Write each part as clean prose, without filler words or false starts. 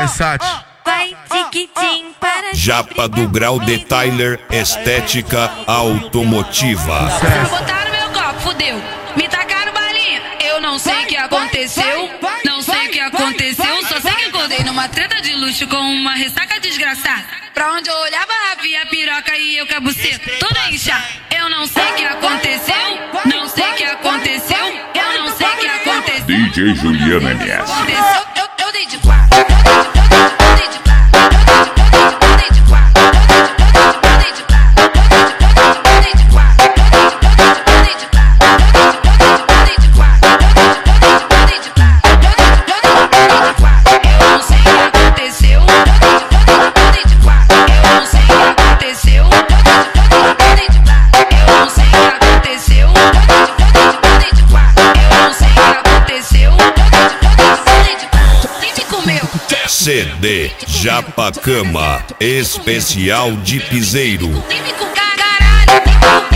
Versace. Vai tiquitim para Japa do Grau de Tyler, estética automotiva. Botaram meu copo, fudeu. Me tacaram balinha. Eu não sei o que aconteceu. Não sei o que aconteceu. Só sei que acordei numa treta de luxo com uma ressaca desgraçada. Pra onde eu olhava, havia a piroca e eu com a buceta toda inchada. Eu não sei o que aconteceu. Não sei o que aconteceu. Eu não sei o que aconteceu. DJ Juliana MS. Eu dei de quatro. Eu dei de quatro. Eu dei de quatro. Eu dei de quatro. Eu dei de quatro. Eu dei de quatro. Eu dei de quatro. Eu dei de quatro. Eu não sei o que aconteceu. Eu dei de quatro. Eu não sei o que aconteceu. Eu dei de quatro. Eu não sei o que aconteceu. Eu dei de quatro. Eu não sei o que aconteceu. Eu dei de quatro. Quem te comeu? CD Japa Cama, especial de piseiro. Nem me com caralho.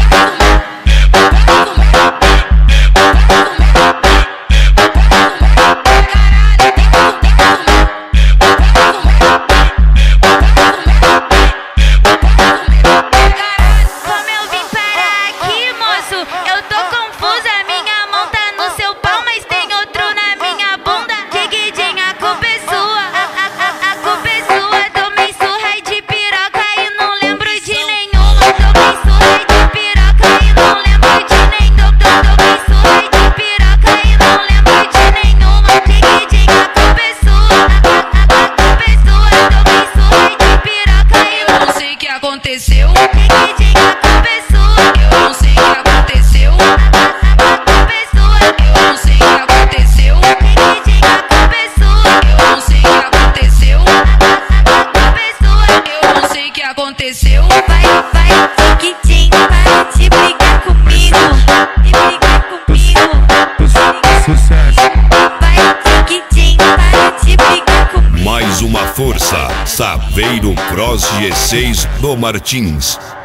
Como eu vim parar aqui, moço? Eu tô confusa. Minha mão tá no seu pau, mas tem outro na minha bunda. Tiquitim, a culpa é sua. A culpa é sua. Tomei surra de piroca e não lembro de nenhuma. Tomei surra de piroca e não lembro de nenhuma. Tomei surra de piroca e não lembro de nenhuma. Tiquitim, a culpa é sua. A culpa é sua. Tomei surra de piroca e Eu não sei o que aconteceu. tiquitim, a culpa é sua. Eu não sei o que aconteceu. A culpa é sua. Eu não sei o que aconteceu. Tiquitim, a culpa é sua. Eu não sei o que aconteceu. A culpa é sua. Eu não sei o que aconteceu. Vai, tiquitim, para de brigar comigo. De brigar comigo. Sucesso. Vai, tiquitim, para de brigar comigo. Mais uma força, Saveiro Cross G6 do Martins.